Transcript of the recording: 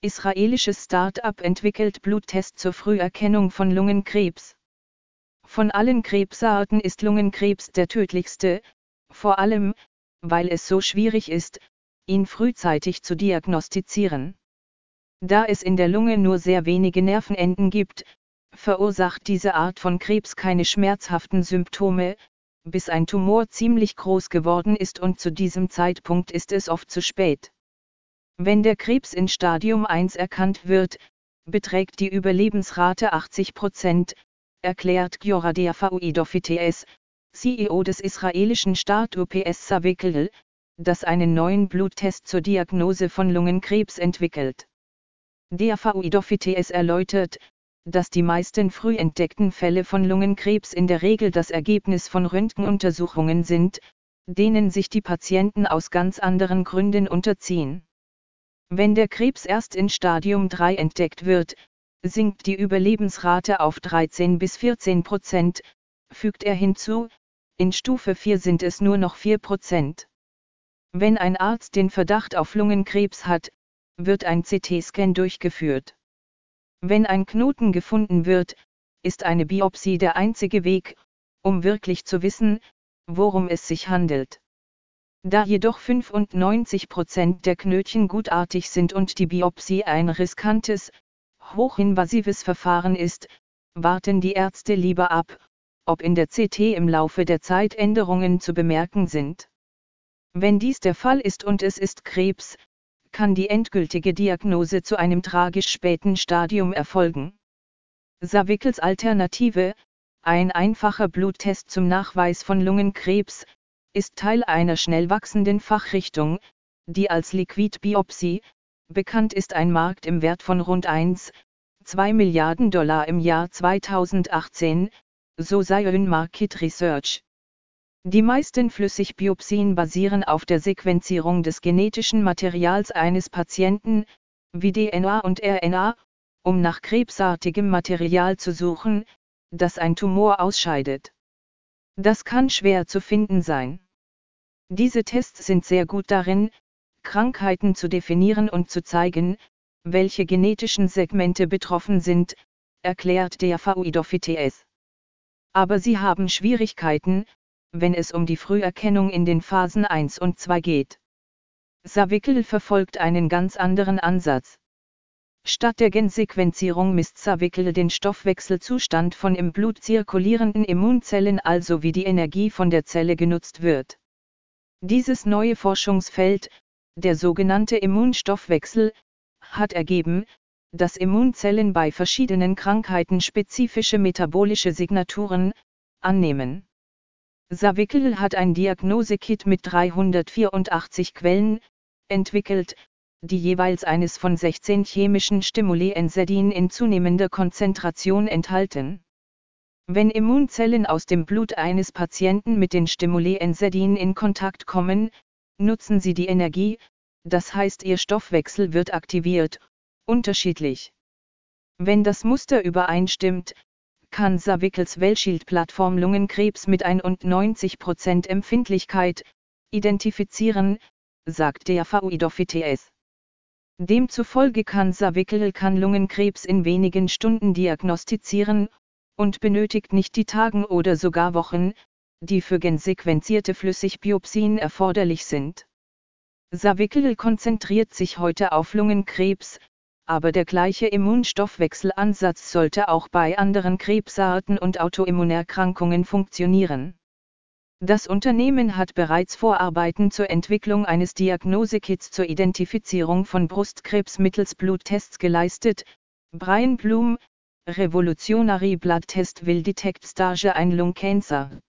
Israelisches Start-up entwickelt Bluttest zur Früherkennung von Lungenkrebs. Von allen Krebsarten ist Lungenkrebs der tödlichste, vor allem, weil es so schwierig ist, ihn frühzeitig zu diagnostizieren. Da es in der Lunge nur sehr wenige Nervenenden gibt, verursacht diese Art von Krebs keine schmerzhaften Symptome, bis ein Tumor ziemlich groß geworden ist, und zu diesem Zeitpunkt ist es oft zu spät. Wenn der Krebs in Stadium 1 erkannt wird, beträgt die Überlebensrate 80%, erklärt Giora Fauidofitees, CEO des israelischen Start-ups Savikel, das einen neuen Bluttest zur Diagnose von Lungenkrebs entwickelt. Fauidofitees erläutert, dass die meisten früh entdeckten Fälle von Lungenkrebs in der Regel das Ergebnis von Röntgenuntersuchungen sind, denen sich die Patienten aus ganz anderen Gründen unterziehen. Wenn der Krebs erst in Stadium 3 entdeckt wird, sinkt die Überlebensrate auf 13 bis 14%, fügt er hinzu, in Stufe 4 sind es nur noch 4%. Wenn ein Arzt den Verdacht auf Lungenkrebs hat, wird ein CT-Scan durchgeführt. Wenn ein Knoten gefunden wird, ist eine Biopsie der einzige Weg, um wirklich zu wissen, worum es sich handelt. Da jedoch 95% der Knötchen gutartig sind und die Biopsie ein riskantes, hochinvasives Verfahren ist, warten die Ärzte lieber ab, ob in der CT im Laufe der Zeit Änderungen zu bemerken sind. Wenn dies der Fall ist und es ist Krebs, kann die endgültige Diagnose zu einem tragisch späten Stadium erfolgen. Savikels Alternative, ein einfacher Bluttest zum Nachweis von Lungenkrebs, ist Teil einer schnell wachsenden Fachrichtung, die als Liquid Biopsy, bekannt ist, ein Markt im Wert von rund 1,2 Milliarden $ im Jahr 2018, so Zion Market Research. Die meisten Flüssigbiopsien basieren auf der Sequenzierung des genetischen Materials eines Patienten, wie DNA und RNA, um nach krebsartigem Material zu suchen, das ein Tumor ausscheidet. Das kann schwer zu finden sein. Diese Tests sind sehr gut darin, Krankheiten zu definieren und zu zeigen, welche genetischen Segmente betroffen sind, erklärt Fauidofitees. Aber sie haben Schwierigkeiten, wenn es um die Früherkennung in den Phasen 1 und 2 geht. Savikel verfolgt einen ganz anderen Ansatz. Statt der Gensequenzierung misst Savikel den Stoffwechselzustand von im Blut zirkulierenden Immunzellen, also wie die Energie von der Zelle genutzt wird. Dieses neue Forschungsfeld, der sogenannte Immunstoffwechsel, hat ergeben, dass Immunzellen bei verschiedenen Krankheiten spezifische metabolische Signaturen annehmen. Savikel hat ein Diagnosekit mit 384 Quellen entwickelt, die jeweils eines von 16 chemischen Stimuli-Enzydin in zunehmender Konzentration enthalten. Wenn Immunzellen aus dem Blut eines Patienten mit den Stimuli-Enzydin in Kontakt kommen, nutzen sie die Energie, das heißt ihr Stoffwechsel wird aktiviert, unterschiedlich. Wenn das Muster übereinstimmt, kann Savikels Wellshield-Plattform Lungenkrebs mit 91% Empfindlichkeit identifizieren, sagt Fauidofitees. Demzufolge kann Savikel Lungenkrebs in wenigen Stunden diagnostizieren und benötigt nicht die Tagen oder sogar Wochen, die für gensequenzierte Flüssigbiopsien erforderlich sind. Savikel konzentriert sich heute auf Lungenkrebs, aber der gleiche Immunstoffwechselansatz sollte auch bei anderen Krebsarten und Autoimmunerkrankungen funktionieren. Das Unternehmen hat bereits Vorarbeiten zur Entwicklung eines Diagnosekits zur Identifizierung von Brustkrebs mittels Bluttests geleistet. Brian Bloom, Revolutionary Blood Test will detect stage 1 lung cancer.